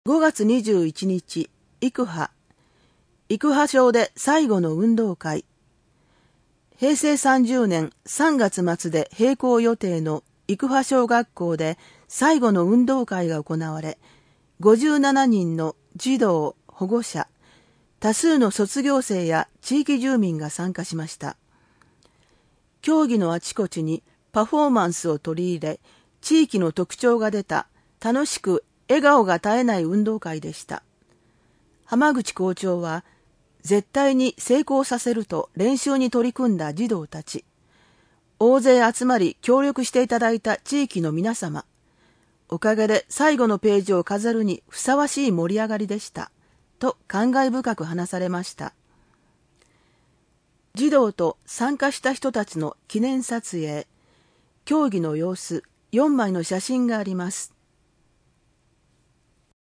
5月21日、生派省で最後の運動会。平成30年3月末で閉校予定の生派小学校で最後の運動会が行われ、57人の児童、保護者、多数の卒業生や地域住民が参加しました。競技のあちこちにパフォーマンスを取り入れ、地域の特徴が出た楽しく笑顔が絶えない運動会でした。浜口校長は、絶対に成功させると練習に取り組んだ児童たち、大勢集まり協力していただいた地域の皆様、おかげで最後のページを飾るにふさわしい盛り上がりでした、と感慨深く話されました。児童と参加した人たちの記念撮影、競技の様子、4枚の写真があります。